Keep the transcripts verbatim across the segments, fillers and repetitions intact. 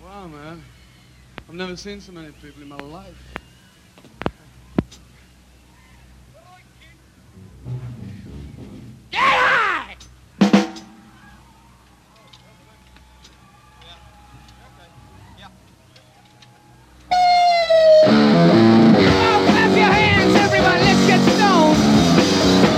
Wow, man. I've never seen so many people in my life. Get high! Now clap your hands, everybody. Let's get stoned.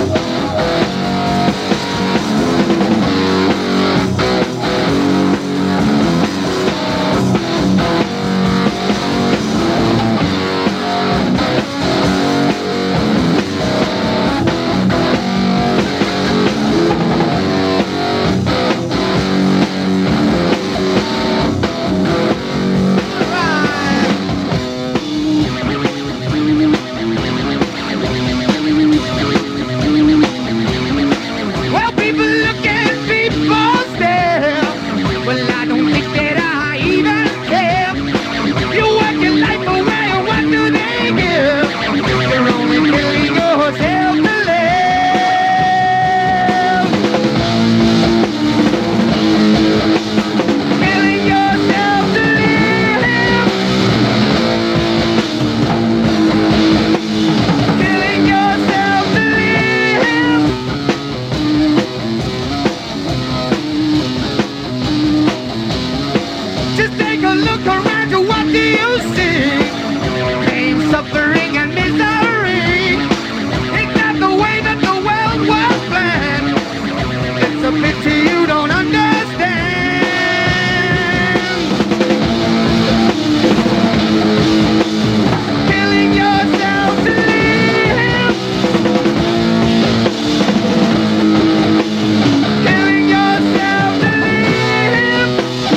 Well, people look at people stare. Well, I don't think that I even care. You work your life away, and what do they give? You're only killing yourself to live. Killing yourself to live. Killing yourself to live. Just take a look around you, what do you see? Pain, suffering, and misery. Ain't that the way that the world was planned? It's a pity you don't understand. Killing yourself to live. Killing yourself to live.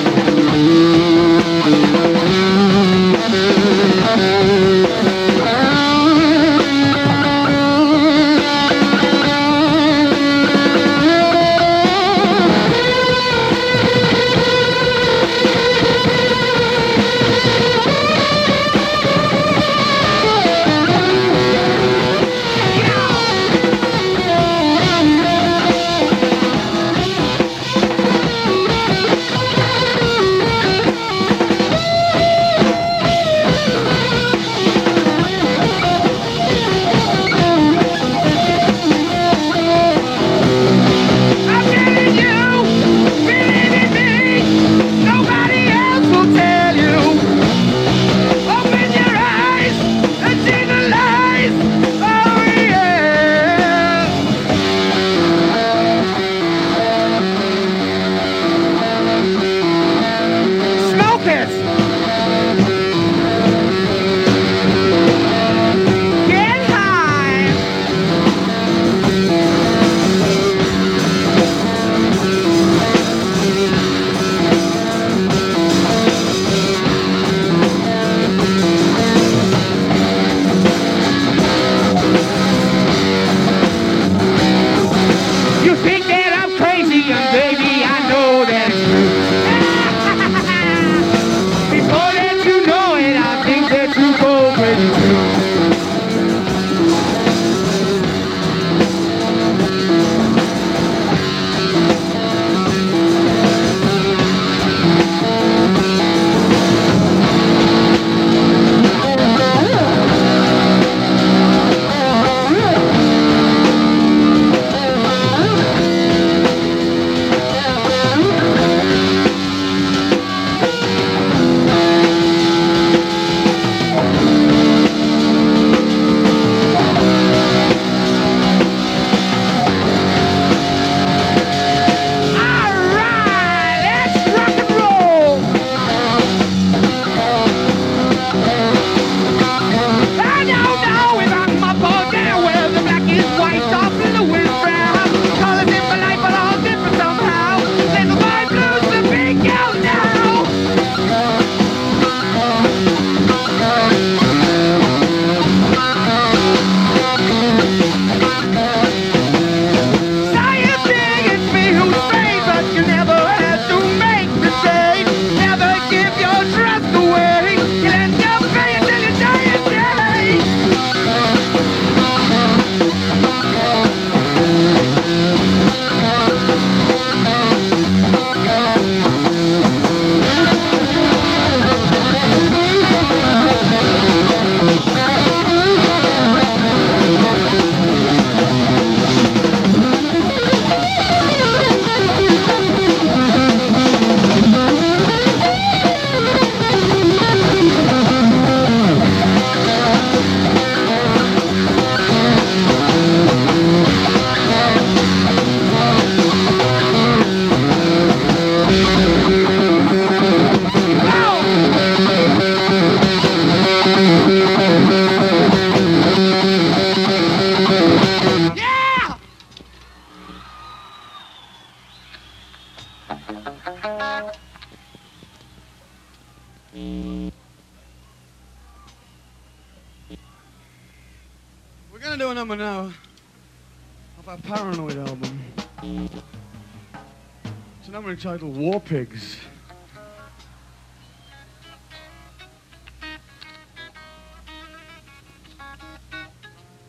I'm telling you, believe in me, nobody else will tell you. Open your eyes and see the lies. Oh yeah. Smoke it. Get high. You think that I'm crazy, and baby, I know that it's true. We're gonna do a number now of our Paranoid album. It's a number entitled War Pigs.